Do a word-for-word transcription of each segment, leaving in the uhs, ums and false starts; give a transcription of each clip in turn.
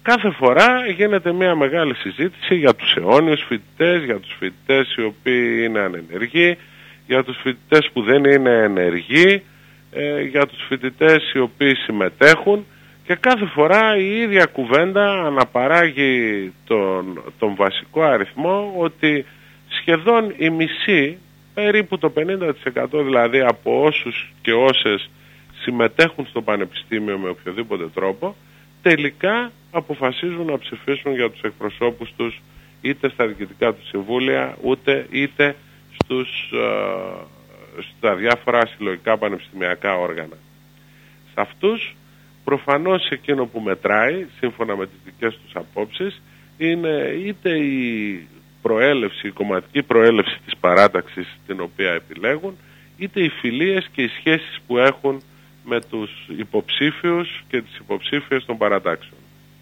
κάθε φορά γίνεται μια μεγάλη συζήτηση για τους αιώνιους φοιτητές, για τους φοιτητές οι οποίοι είναι ανενεργοί, για τους φοιτητές που δεν είναι ενεργοί, ε, για τους φοιτητές οι οποίοι συμμετέχουν, και κάθε φορά η ίδια κουβέντα αναπαράγει τον, τον βασικό αριθμό ότι σχεδόν η μισή, περίπου το πενήντα τοις εκατό δηλαδή από όσους και όσες συμμετέχουν στο πανεπιστήμιο με οποιοδήποτε τρόπο, τελικά αποφασίζουν να ψηφίσουν για τους εκπροσώπους τους είτε στα διοικητικά του συμβούλια, ούτε είτε στους, ε, στα διάφορα συλλογικά πανεπιστημιακά όργανα. Σε αυτούς προφανώς εκείνο που μετράει, σύμφωνα με τις δικές τους απόψεις, είναι είτε η προέλευση, η κομματική προέλευση της παράταξης την οποία επιλέγουν, είτε οι φιλίες και οι σχέσεις που έχουν με τους υποψήφιους και τις υποψήφιες των παρατάξεων.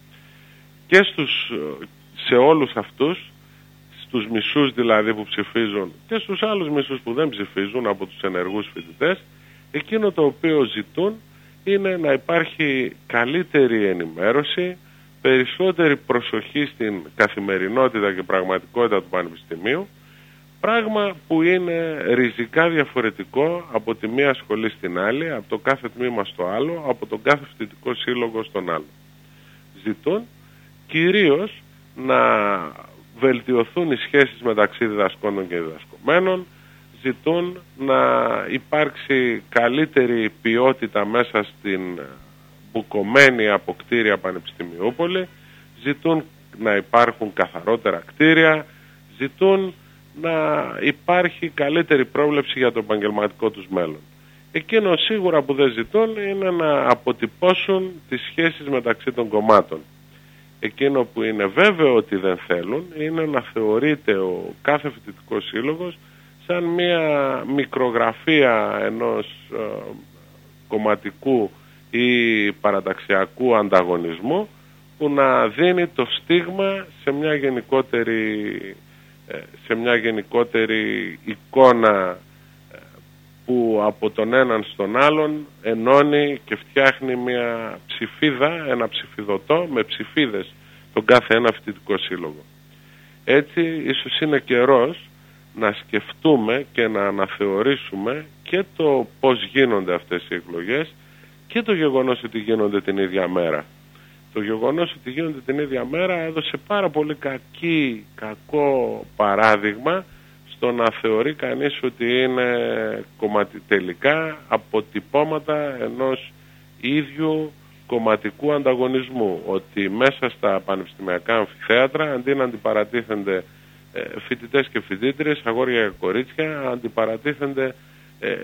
Και στους, σε όλους αυτούς, στους μισούς δηλαδή που ψηφίζουν και στους άλλους μισούς που δεν ψηφίζουν από τους ενεργούς φοιτητές, εκείνο το οποίο ζητούν είναι να υπάρχει καλύτερη ενημέρωση, περισσότερη προσοχή στην καθημερινότητα και πραγματικότητα του πανεπιστημίου, πράγμα που είναι ριζικά διαφορετικό από τη μία σχολή στην άλλη, από το κάθε τμήμα στο άλλο, από τον κάθε φοιτητικό σύλλογο στον άλλο. Ζητούν κυρίως να βελτιωθούν οι σχέσεις μεταξύ διδασκόντων και διδασκομένων, ζητούν να υπάρξει καλύτερη ποιότητα μέσα στην μπουκωμένη από κτίρια πανεπιστημιούπολη, ζητούν να υπάρχουν καθαρότερα κτίρια, ζητούν να υπάρχει καλύτερη πρόβλεψη για το επαγγελματικό τους μέλλον. Εκείνο σίγουρα που δεν ζητούν είναι να αποτυπώσουν τις σχέσεις μεταξύ των κομμάτων. Εκείνο που είναι βέβαιο ότι δεν θέλουν είναι να θεωρείται ο κάθε φοιτητικός σύλλογος σαν μια μικρογραφία ενός ε, κομματικού ή παραταξιακού ανταγωνισμού που να δίνει το στίγμα σε μια γενικότερη, σε μια γενικότερη εικόνα που από τον έναν στον άλλον ενώνει και φτιάχνει μια ψηφίδα, ένα ψηφιδωτό με ψηφίδες τον κάθε ένα φοιτητικό σύλλογο. Έτσι ίσως είναι καιρός να σκεφτούμε και να αναθεωρήσουμε και το πώς γίνονται αυτές οι εκλογές και το γεγονός ότι γίνονται την ίδια μέρα. Το γεγονός ότι γίνονται την ίδια μέρα έδωσε πάρα πολύ κακή, κακό παράδειγμα στο να θεωρεί κανείς ότι είναι κομματιτελικά αποτυπώματα ενός ίδιου κομματικού ανταγωνισμού. Ότι μέσα στα πανεπιστημιακά αμφιθέατρα, αντί να αντιπαρατίθενται ε, φοιτητές και φοιτήτριες, αγόρια και κορίτσια, αντιπαρατίθενται ε,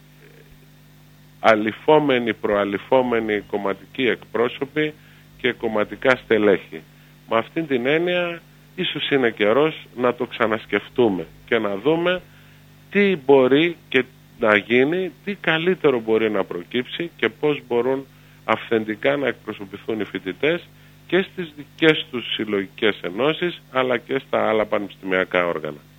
αλυφόμενοι, προαλυφόμενοι κομματικοί εκπρόσωποι και κομματικά στελέχη. Με αυτήν την έννοια ίσως είναι καιρός να το ξανασκεφτούμε και να δούμε τι μπορεί και να γίνει, τι καλύτερο μπορεί να προκύψει και πώς μπορούν αυθεντικά να εκπροσωπηθούν οι φοιτητές και στις δικές τους συλλογικές ενώσεις αλλά και στα άλλα πανεπιστημιακά όργανα.